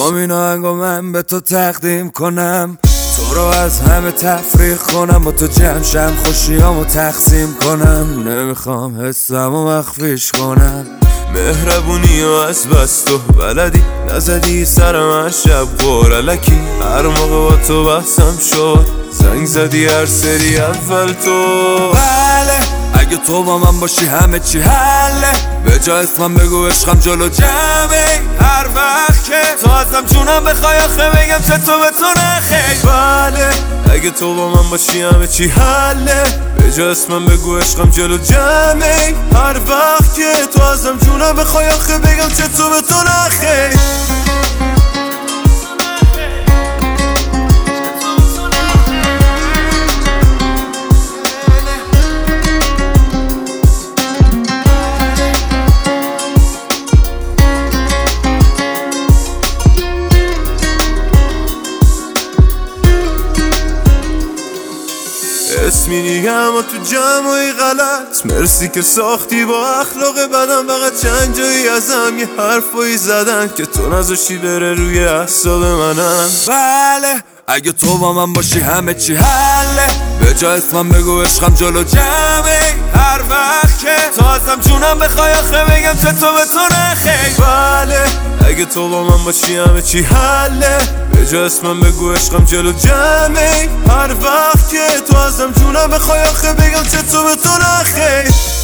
میخوام این آهنگو من به تو تقدیم کنم، تو رو از همه تفریق کنم، با تو جمع شم خوشیامو تقسیم کنم. نمیخوام حسمو مخفیش کنم، مهربونی و از بس تو بلدی، نزدی سر من شب قرالکی. هر موقع با تو بحثم شد زنگ زدی هر سری اول تو. بله اگه تو با من باشی همه چی حله، به جا اسمم بگو عشقم جلو جمعی. هر وقت که تو ازم جونم بخوای آخه بگم چطور به تو نخیر. بله اگه تو با من باشی همه چی حله، به جا اسمم بگو عشقم جلو جمعی. هر وقت که تو ازم جونم بخوای آخه بگم چطور به تو نخیر. اسمی نیگم و تو جمعی غلط، مرسی که ساختی با اخلاق بدم. فقط چند جایی ازم یه حرفایی زدن که تو نذاشتی بره روی اعصاب منم. بله اگه تو با من باشی همه چی حله، به جا اسمم بگو عشقم جلو جمعی. هر وقت که تو ازم جونم بخوای آخه بگم چطور به تو نخیر. بله اگه تو با من باشی همه چی حله، به جا اسمم بگو عشقم جلو جمعی. هر وقت که تو ازم جونم بخوای آخه بگم چطور به تو نخیر.